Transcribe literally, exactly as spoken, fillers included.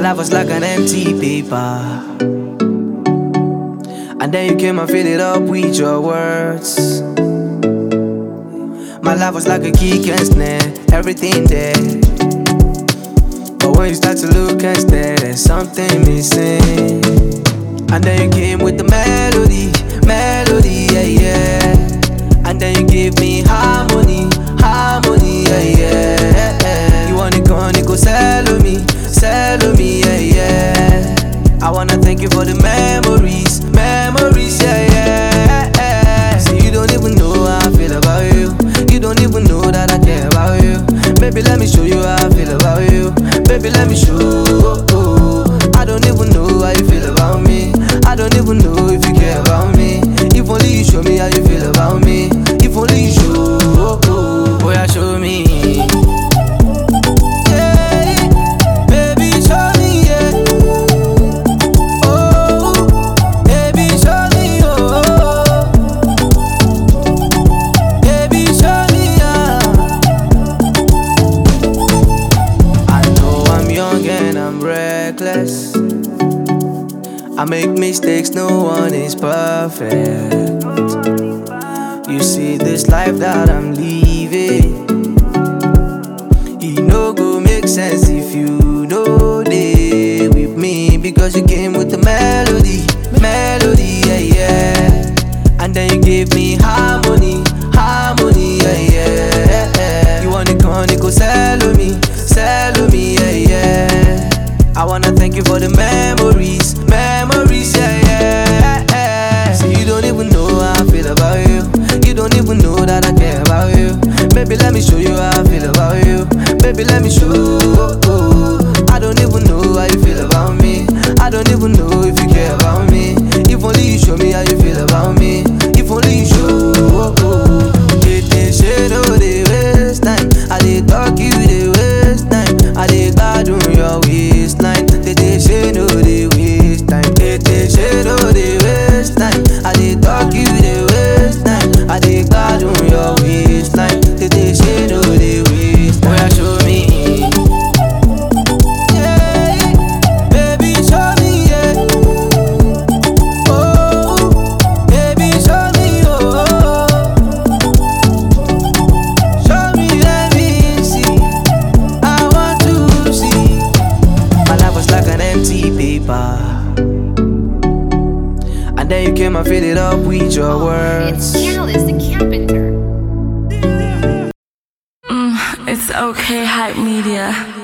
life was like an empty paper, and then you came and filled it up with your words. My life was like a kick and snare, everything there. But when you start to look and stare, there's something missing. And then you came with the melody, melody, yeah, yeah. And then you gave me harmony, harmony, yeah, yeah. You wanna go on, you go sell me, sell me, yeah, yeah. I wanna thank you for the memories, memories, yeah, yeah. See, you don't even know how I feel about you. You don't even know that I care about you. Baby, let me show you how I feel about you. Baby, let me show. I don't even know how you feel about me. I don't even know if you care about me. If only you show me how you feel about me. If only you show. Boy, yeah, show me. I make mistakes, no one is perfect. You see this life that I'm living, it no go make sense if you know they with me. Because you came with the melody, melody, yeah, yeah. And then you gave me harmony, harmony, yeah, yeah. You wanna come, you go sell me, sell me, yeah, yeah. I wanna thank you for the memories, memories, yeah, yeah, yeah. See, you don't even know how I feel about you. You don't even know that I care about you. Baby, let me show you how I feel about you. Baby, let me show. I don't even know how you feel about me. I don't even know if you care about me. If only you show me how you feel about me. If only you show. They say no, they waste time. I did talk you, they waste time. I did God on your waistline. They they say no, they waste time. They they say no, they waste time. I did talk you, they waste time. I did God on your waistline. They they say no, they waste time. Boy, show me. And then you came and filled it up with your oh, words. It's Chalice the Carpenter. Mm, it's okay, Hype Media.